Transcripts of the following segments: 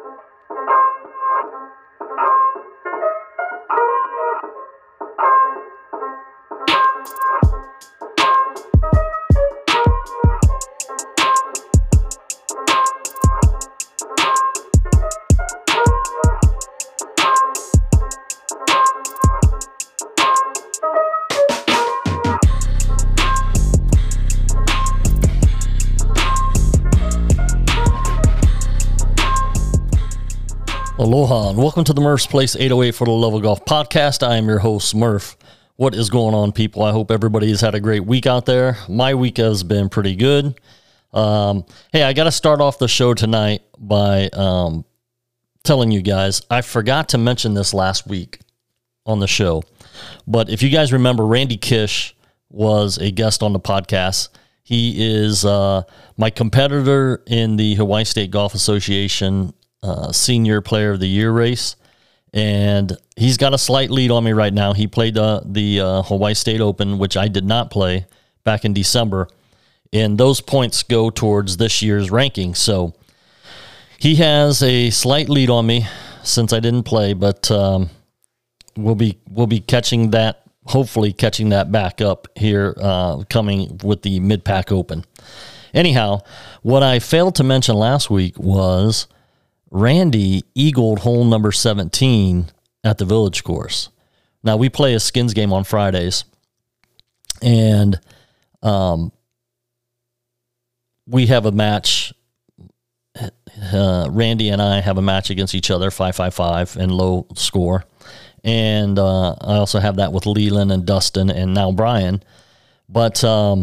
Aloha and welcome to the Murph's Place 808 for the Love of Golf podcast. I am your host, Murph. What is going on, people? I hope everybody has had a great week out there. My week has been pretty good. Hey, I got to start off the show tonight by telling you guys, I forgot to mention this last week on the show, but if you guys remember, Randy Kish was a guest on the podcast. He is my competitor in the Hawaii State Golf Association Senior Player of the Year race, and he's got a slight lead on me right now. He played the Hawaii State Open, which I did not play back in December, and those points go towards this year's ranking. So he has a slight lead on me since I didn't play, but we'll be catching that, hopefully catching that back up here coming with the Mid-Pac Open. Anyhow, what I failed to mention last week was Randy eagled hole number 17 at the Village Course. Now, we play a skins game on Fridays, and we have a match. Randy and I have a match against each other, 5-5-5 and low score. And I also have that with Leland and Dustin and now Brian. But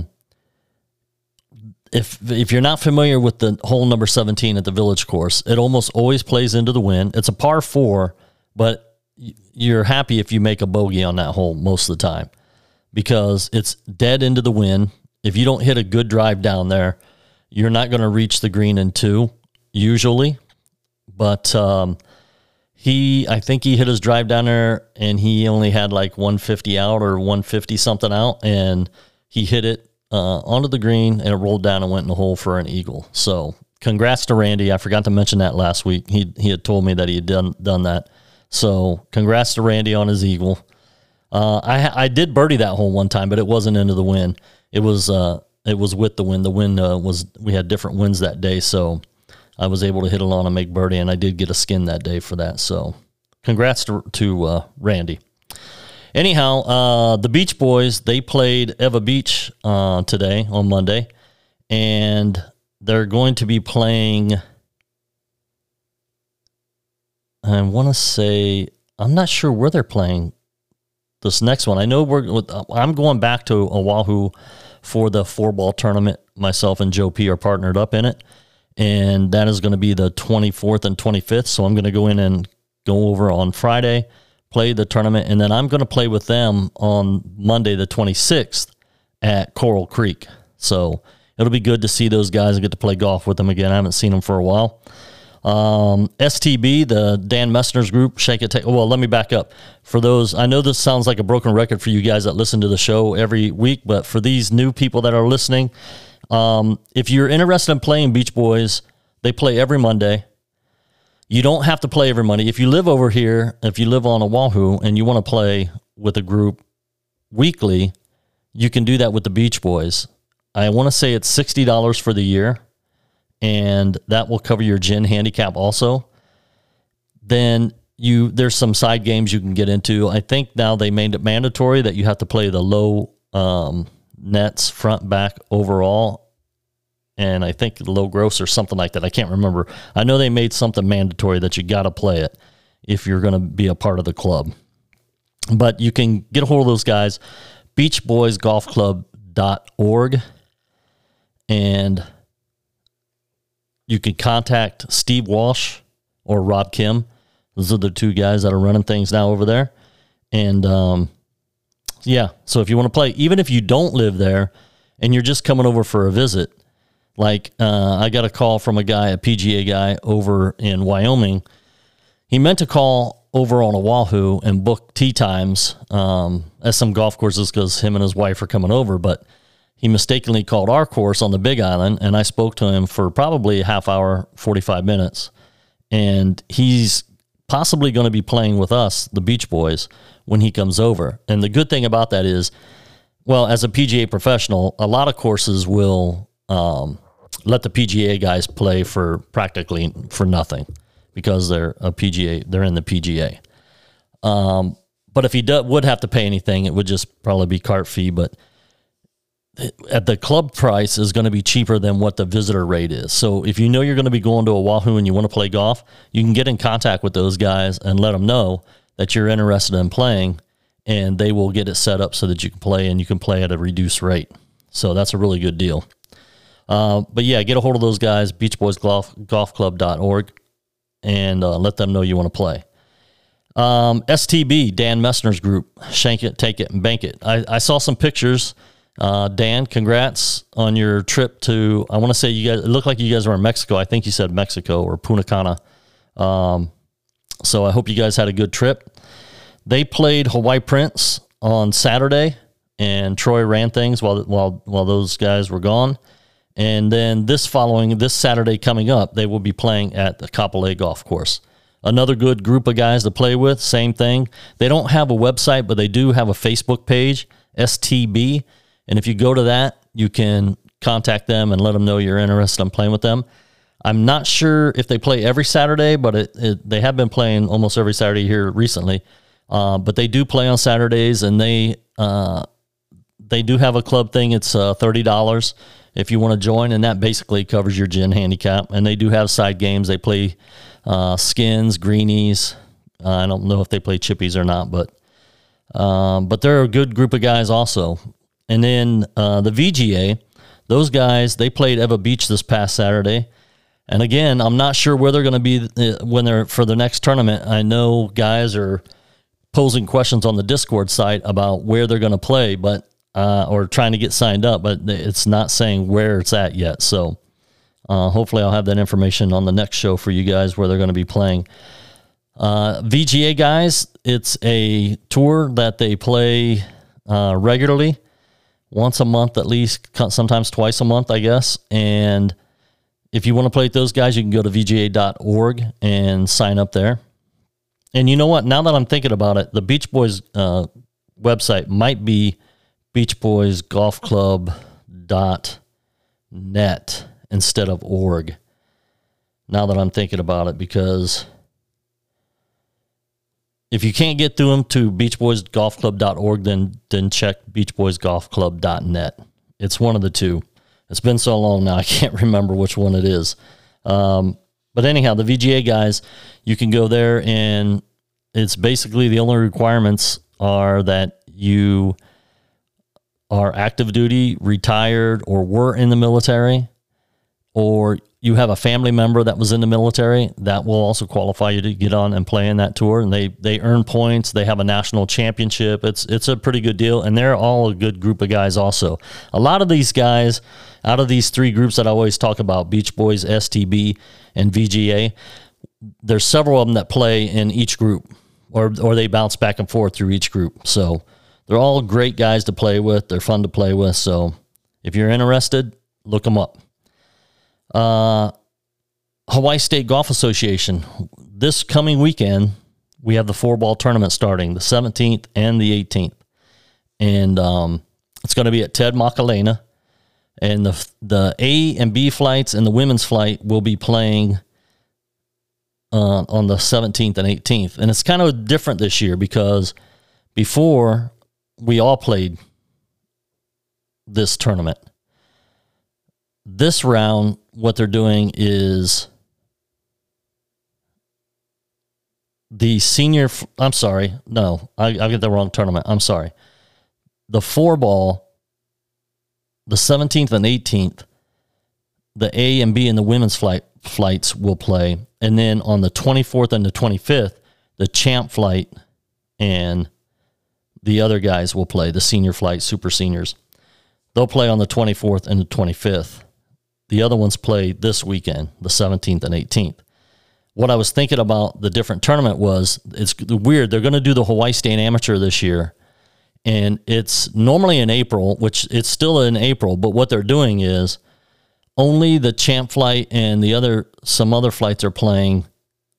if you're not familiar with the hole number 17 at the Village Course, it almost always plays into the wind. It's a par 4, but you're happy if you make a bogey on that hole most of the time because it's dead into the wind. If you don't hit a good drive down there, you're not going to reach the green in 2 usually. But I think he hit his drive down there and he only had like 150 out or 150 something out, and he hit it onto the green, and it rolled down and went in the hole for an eagle. So congrats to Randy. I forgot to mention that last week. He had told me that he had done that. So congrats to Randy on his eagle. I did birdie that hole one time, but it wasn't into the wind. It was with the wind. The wind we had different winds that day, so I was able to hit it on and make birdie, and I did get a skin that day for that. So congrats to Randy. Anyhow, the Beach Boys, they played Eva Beach today on Monday, and they're going to be playing, I want to say, I'm not sure where they're playing this next one. I know I'm going back to Oahu for the 4-ball tournament. Myself and Joe P are partnered up in it, and that is going to be the 24th and 25th, so I'm going to go in and go over on Friday, play the tournament, and then I'm going to play with them on Monday the 26th at Coral Creek. So it'll be good to see those guys and get to play golf with them again. I haven't seen them for a while. STB, the Dan Messner's group, Shake It Take. Well, let me back up. For those, I know this sounds like a broken record for you guys that listen to the show every week, but for these new people that are listening, if you're interested in playing Beach Boys, they play every Monday. You don't have to play every Monday. If you live over here, if you live on Oahu and you want to play with a group weekly, you can do that with the Beach Boys. I want to say it's $60 for the year, and that will cover your gin handicap also. Then there's some side games you can get into. I think now they made it mandatory that you have to play the low nets, front, back, overall, and I think low gross or something like that. I can't remember. I know they made something mandatory that you got to play it if you're going to be a part of the club. But you can get a hold of those guys, beachboysgolfclub.org, and you can contact Steve Walsh or Rob Kim. Those are the two guys that are running things now over there. And, yeah, so if you want to play, even if you don't live there and you're just coming over for a visit, like I got a call from a guy, a PGA guy over in Wyoming. He meant to call over on Oahu and book tee times at some golf courses because him and his wife are coming over, but he mistakenly called our course on the Big Island, and I spoke to him for probably a half hour, 45 minutes, and he's possibly going to be playing with us, the Beach Boys, when he comes over. And the good thing about that is, well, as a PGA professional, a lot of courses will let the PGA guys play for practically for nothing because they're a PGA, they're in the PGA. But if he would have to pay anything, it would just probably be cart fee. But at the club price is going to be cheaper than what the visitor rate is. So if you know you're going to be going to Oahu and you want to play golf, you can get in contact with those guys and let them know that you're interested in playing, and they will get it set up so that you can play, and you can play at a reduced rate. So that's a really good deal. But yeah, get a hold of those guys, beachboysgolfclub.org, and let them know you want to play. STB, Dan Messner's group, Shank It, Take It, and Bank It. I saw some pictures. Dan, congrats on your trip to, I want to say you guys, it looked like you guys were in Mexico. I think you said Mexico or Punta Cana. So I hope you guys had a good trip. They played Hawaii Prince on Saturday, and Troy ran things while those guys were gone. And then this Saturday coming up, they will be playing at the Kapolei Golf Course. Another good group of guys to play with, same thing. They don't have a website, but they do have a Facebook page, STB. And if you go to that, you can contact them and let them know you're interested in playing with them. I'm not sure if they play every Saturday, but they have been playing almost every Saturday here recently. But they do play on Saturdays, and they do have a club thing. It's $30 if you want to join, and that basically covers your gin handicap. And they do have side games. They play skins, greenies. I don't know if they play chippies or not, but they're a good group of guys also. And then the VGA, those guys, they played Ewa Beach this past Saturday. And again, I'm not sure where they're going to be when they're for the next tournament. I know guys are posing questions on the Discord site about where they're going to play, but or trying to get signed up, but it's not saying where it's at yet. So hopefully I'll have that information on the next show for you guys where they're going to be playing. VGA guys, it's a tour that they play regularly, once a month at least, sometimes twice a month, I guess. And if you want to play with those guys, you can go to vga.org and sign up there. And you know what? Now that I'm thinking about it, the Beach Boys website might be beachboysgolfclub.net instead of org. Now that I'm thinking about it, because if you can't get through them to beachboysgolfclub.org, then check beachboysgolfclub.net. It's one of the two. It's been so long now, I can't remember which one it is. But anyhow, the VGA guys, you can go there, and it's basically the only requirements are that you are active duty, retired, or were in the military, or you have a family member that was in the military. That will also qualify you to get on and play in that tour. And they earn points. They have a national championship. It's a pretty good deal. And they're all a good group of guys also. A lot of these guys, out of these three groups that I always talk about, Beach Boys, STB, and VGA, there's several of them that play in each group, or they bounce back and forth through each group. So they're all great guys to play with. They're fun to play with. So if you're interested, look them up. Hawaii State Golf Association. This coming weekend, we have the 4-ball tournament starting the 17th and the 18th. And it's going to be at Ted Makalena. And the A and B flights and the women's flight will be playing on the 17th and 18th. And it's kind of different this year because before we all played this tournament. This round, what they're doing is the senior, I'm sorry, no, I get the wrong tournament. I'm sorry. The 4-ball, the 17th and 18th, the A and B and the women's flights will play. And then on the 24th and the 25th, the champ flight and the other guys will play, the senior flight, super seniors. They'll play on the 24th and the 25th. The other ones play this weekend, the 17th and 18th. What I was thinking about the different tournament was, it's weird. They're going to do the Hawaii State Amateur this year. And it's normally in April, which it's still in April. But what they're doing is only the champ flight and some other flights are playing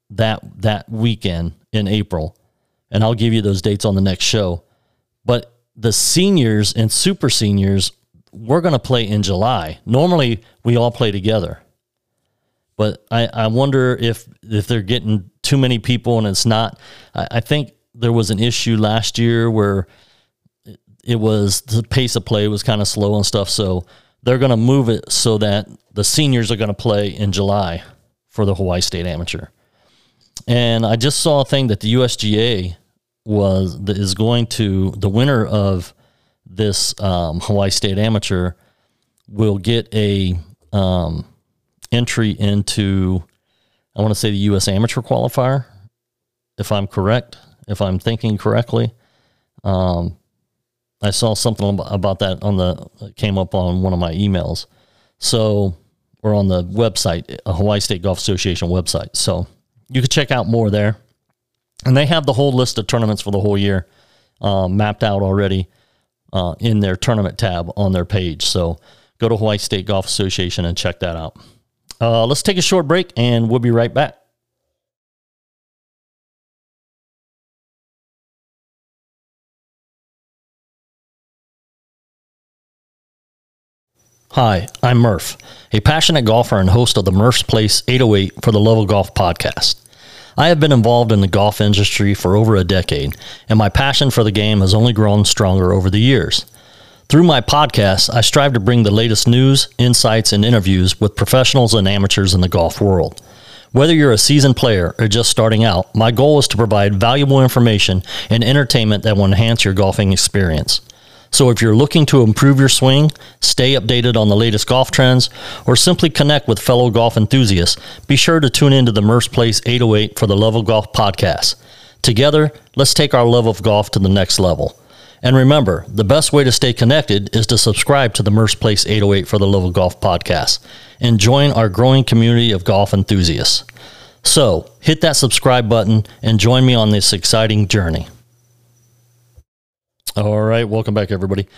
that weekend in April, and I'll give you those dates on the next show. But the seniors and super seniors, we're going to play in July. Normally, we all play together. But I wonder if they're getting too many people and it's not. I think there was an issue last year where it was the pace of play was kind of slow and stuff. So they're going to move it so that the seniors are going to play in July for the Hawaii State Amateur. And I just saw a thing that the USGA is going to, the winner of this Hawaii State Amateur will get a entry into, I want to say, the U.S. Amateur Qualifier, if I'm correct, if I'm thinking correctly. I saw something about that came up on one of my emails. So, or on the website, a Hawaii State Golf Association website. So you can check out more there. And they have the whole list of tournaments for the whole year mapped out already in their tournament tab on their page. So go to Hawaii State Golf Association and check that out. Let's take a short break and we'll be right back. Hi, I'm Murph, a passionate golfer and host of the Murph's Place 808 for the Love of Golf podcast. I have been involved in the golf industry for over a decade, and my passion for the game has only grown stronger over the years. Through my podcast, I strive to bring the latest news, insights, and interviews with professionals and amateurs in the golf world. Whether you're a seasoned player or just starting out, my goal is to provide valuable information and entertainment that will enhance your golfing experience. So if you're looking to improve your swing, stay updated on the latest golf trends, or simply connect with fellow golf enthusiasts, be sure to tune into the Murph's Place 808 for the Love of Golf podcast. Together, let's take our love of golf to the next level. And remember, the best way to stay connected is to subscribe to the Murph's Place 808 for the Love of Golf podcast and join our growing community of golf enthusiasts. So, hit that subscribe button and join me on this exciting journey. All right, welcome back, everybody.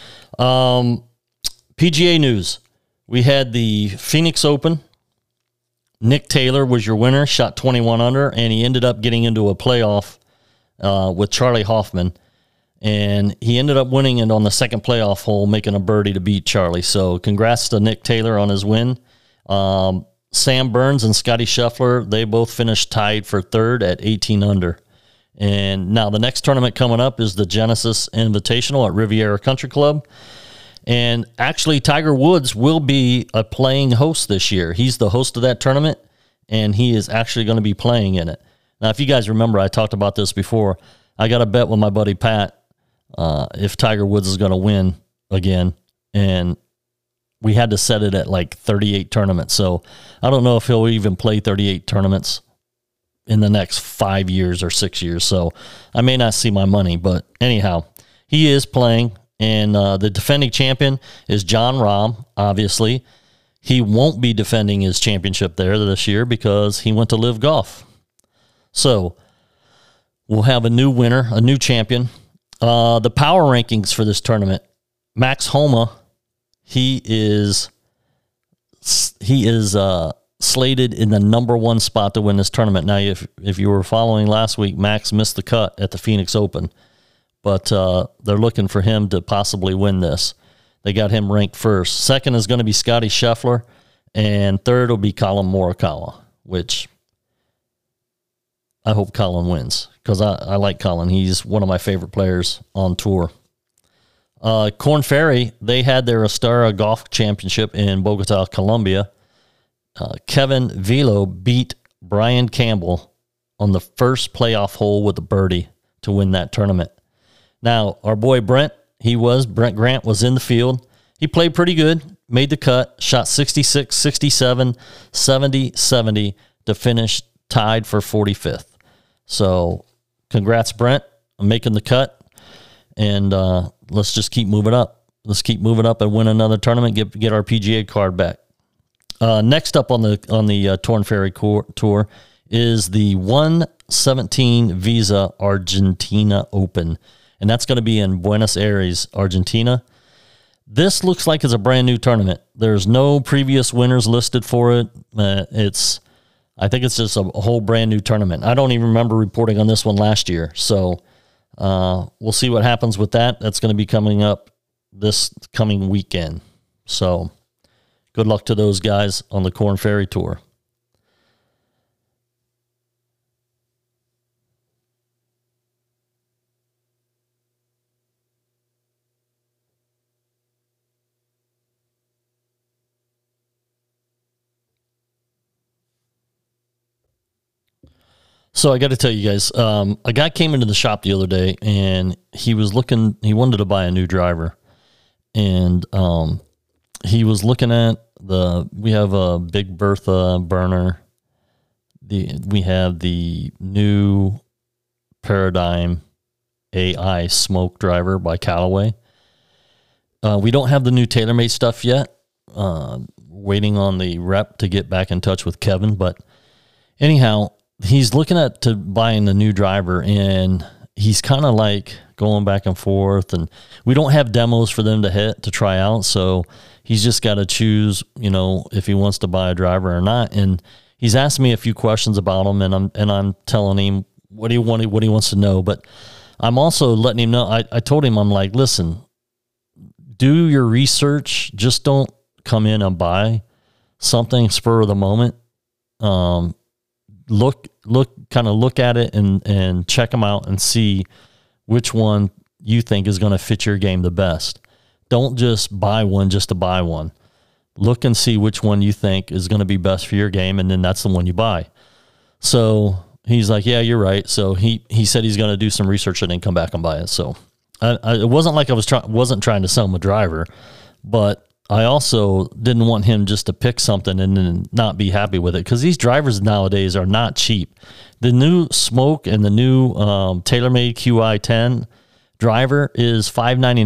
PGA news. We had the Phoenix Open. Nick Taylor was your winner, shot 21 under, and he ended up getting into a playoff with Charlie Hoffman. And he ended up winning it on the second playoff hole, making a birdie to beat Charlie. So congrats to Nick Taylor on his win. Sam Burns and Scotty Scheffler, they both finished tied for third at 18 under. And now the next tournament coming up is the Genesis Invitational at Riviera Country Club. And actually, Tiger Woods will be a playing host this year. He's the host of that tournament, and he is actually going to be playing in it. Now, if you guys remember, I talked about this before. I got a bet with my buddy Pat if Tiger Woods is going to win again. And we had to set it at like 38 tournaments. So I don't know if he'll even play 38 tournaments in the next 5 years or 6 years. So I may not see my money, but anyhow, he is playing. And the defending champion is Jon Rahm, obviously. He won't be defending his championship there this year because he went to Live Golf. So we'll have a new winner, a new champion. The power rankings for this tournament, Max Homa, he is slated in the number one spot to win this tournament. Now, if you were following last week, Max missed the cut at the Phoenix Open, but they're looking for him to possibly win this. They got him ranked first. Second is going to be Scotty Scheffler, and third will be Colin Morikawa, which I hope Colin wins because I like Colin. He's one of my favorite players on tour. Korn Ferry, they had their Astara Golf Championship in Bogota, Colombia. Kevin Velo beat Brian Campbell on the first playoff hole with a birdie to win that tournament. Now, our boy Brent Grant was in the field. He played pretty good, made the cut, shot 66, 67, 70, 70 to finish tied for 45th. So, congrats, Brent, on making the cut. And let's just keep moving up. Let's keep moving up and win another tournament, get our PGA card back. Next up on the Korn Ferry Tour is the 117 Visa Argentina Open, and that's going to be in Buenos Aires, Argentina. This looks like it's a brand new tournament. There's no previous winners listed for it. I think it's just a whole brand new tournament. I don't even remember reporting on this one last year. So we'll see what happens with that. That's going to be coming up this coming weekend. So good luck to those guys on the Korn Ferry Tour. So I got to tell you guys, a guy came into the shop the other day and he wanted to buy a new driver. And he was looking at we have a Big Bertha burner. We have the new Paradigm AI smoke driver by Callaway. We don't have the new TaylorMade stuff yet. Waiting on the rep to get back in touch with Kevin. But anyhow, he's looking at buying the new driver, and he's kind of like going back and forth, and we don't have demos for them to try out. So he's just got to choose, if he wants to buy a driver or not. And he's asked me a few questions about them, and I'm telling him what he wants to know. But I'm also letting him know, I told him, I'm like, listen, do your research. Just don't come in and buy something spur of the moment. Look at it and check them out and see which one you think is going to fit your game the best. Don't just buy one just to buy one. Look and see which one you think is going to be best for your game, and then that's the one you buy. So he's like, yeah, you're right. So he said he's going to do some research and then come back and buy it. So it wasn't like I wasn't trying to sell him a driver, but I also didn't want him just to pick something and then not be happy with it, because these drivers nowadays are not cheap. The new Smoke and the new TaylorMade QI10 driver is $599,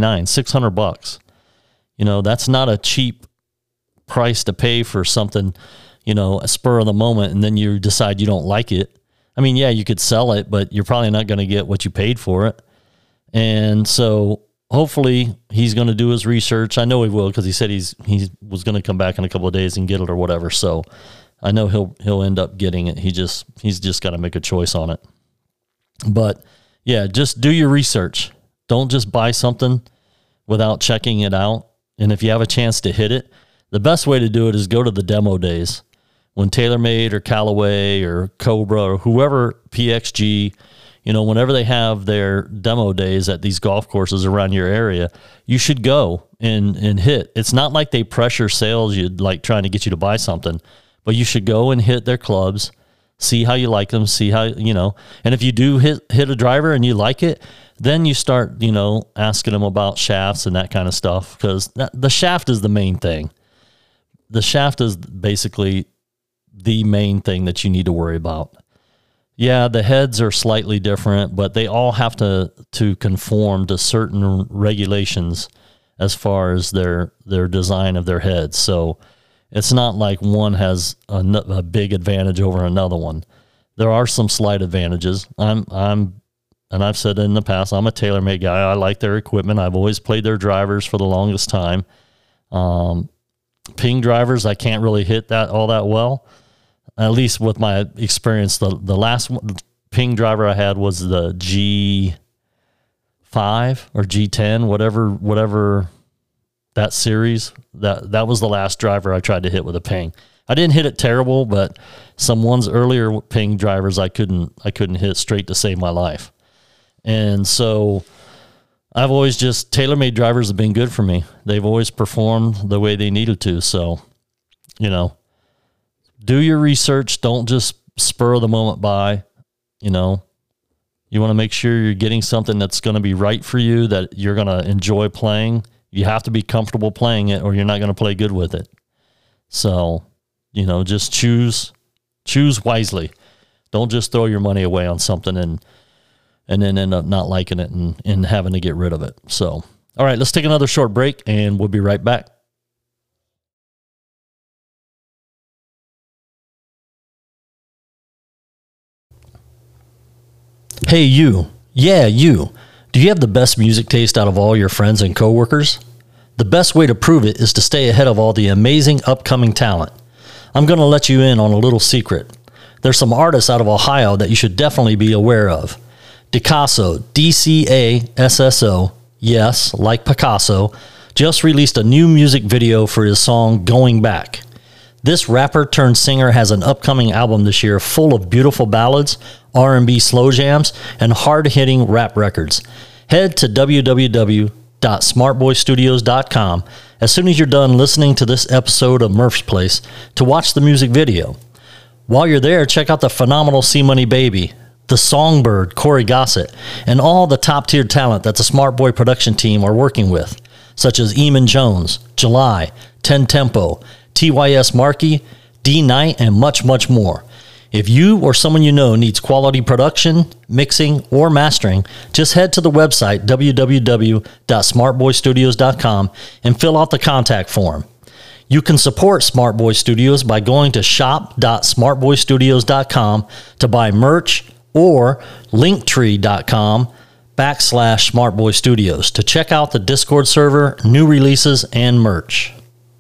$600. That's not a cheap price to pay for something, a spur of the moment, and then you decide you don't like it. I mean, yeah, you could sell it, but you're probably not going to get what you paid for it. And so hopefully he's going to do his research. I know he will, because he said he was going to come back in a couple of days and get it or whatever. So I know he'll end up getting it. He's just got to make a choice on it. But yeah, just do your research. Don't just buy something without checking it out. And if you have a chance to hit it, the best way to do it is go to the demo days when TaylorMade or Callaway or Cobra or whoever, PXG, whenever they have their demo days at these golf courses around your area, you should go and hit. It's not like they pressure sales you, like trying to get you to buy something, but you should go and hit their clubs, see how you like them, see how, and if you do hit a driver and you like it, then you start, asking them about shafts and that kind of stuff, because the shaft is the main thing. The shaft is basically the main thing that you need to worry about. Yeah, the heads are slightly different, but they all have to conform to certain regulations as far as their design of their heads. So it's not like one has a big advantage over another one. There are some slight advantages. And I've said in the past, I'm a TaylorMade guy. I like their equipment. I've always played their drivers for the longest time. Ping drivers, I can't really hit that all that well. At least with my experience, the last Ping driver I had was the G5 or G10, whatever that series. That was the last driver I tried to hit with a Ping. I didn't hit it terrible, but some ones earlier Ping drivers I couldn't hit straight to save my life. And so I've always TaylorMade drivers have been good for me. They've always performed the way they needed to. So, do your research. Don't just spur of the moment buy. You want to make sure you're getting something that's going to be right for you, that you're going to enjoy playing. You have to be comfortable playing it, or you're not going to play good with it. So, just choose wisely. Don't just throw your money away on something and then end up not liking it and having to get rid of it. So, all right, let's take another short break and we'll be right back. Hey, you. Yeah, you. Do you have the best music taste out of all your friends and coworkers? The best way to prove it is to stay ahead of all the amazing upcoming talent. I'm going to let you in on a little secret. There's some artists out of Ohio that you should definitely be aware of. Dcasso, Dcasso, yes, like Picasso, just released a new music video for his song Going Back. This rapper turned singer has an upcoming album this year full of beautiful ballads, R&B slow jams, and hard-hitting rap records. Head to www.smartboystudios.com as soon as you're done listening to this episode of Murph's Place to watch the music video. While you're there, check out the phenomenal C-Money Baby, the Songbird, Corey Gossett, and all the top-tier talent that the Smart Boy production team are working with, such as Eamon Jones, July, 10 Tempo, TYS Markey, D Knight, and much, much more. If you or someone you know needs quality production, mixing, or mastering, just head to the website www.smartboystudios.com and fill out the contact form. You can support Smart Boy Studios by going to shop.smartboystudios.com to buy merch or linktree.com/smartboystudios to check out the Discord server, new releases, and merch.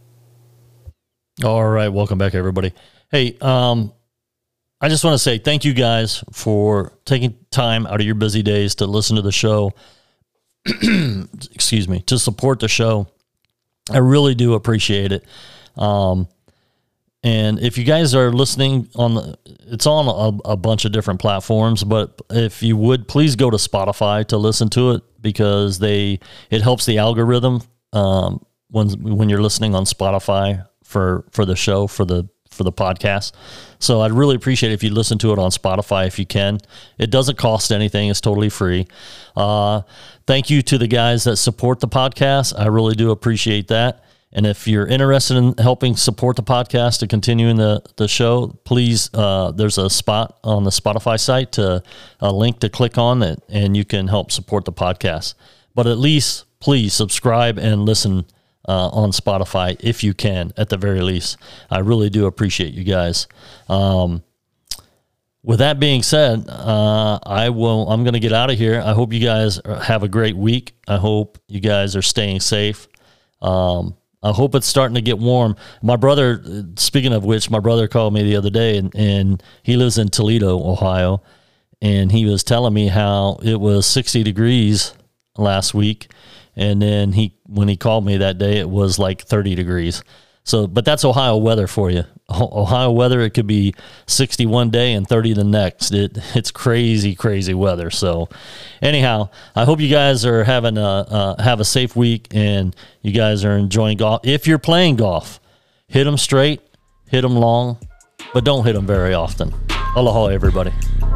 All right, welcome back, everybody. Hey, I just want to say thank you guys for taking time out of your busy days to listen to the show. Excuse me, to support the show. I really do appreciate it. And if you guys are listening it's on a bunch of different platforms, but if you would, please go to Spotify to listen to it, because it helps the algorithm when you're listening on Spotify for the show, for the podcast. So I'd really appreciate it if you listen to it on Spotify if you can. It doesn't cost anything. It's totally free. Thank you to the guys that support the podcast. I really do appreciate that. And if you're interested in helping support the podcast to continue in the show, please, there's a spot on the Spotify site, a link to click on it, and you can help support the podcast. But at least, please subscribe and listen on Spotify if you can, at the very least. I really do appreciate you guys. With that being said, I'm going to get out of here. I hope you guys have a great week. I hope you guys are staying safe. I hope it's starting to get warm. My brother, speaking of which, my brother called me the other day, and he lives in Toledo, Ohio, and he was telling me how it was 60 degrees last week. And then when he called me that day, it was like 30 degrees. So, but that's Ohio weather for you. Ohio weather, it could be 60 one day and 30 the next. It's crazy, crazy weather. So anyhow, I hope you guys are having have a safe week, and you guys are enjoying golf. If you're playing golf, hit them straight, hit them long, but don't hit them very often. Aloha, everybody.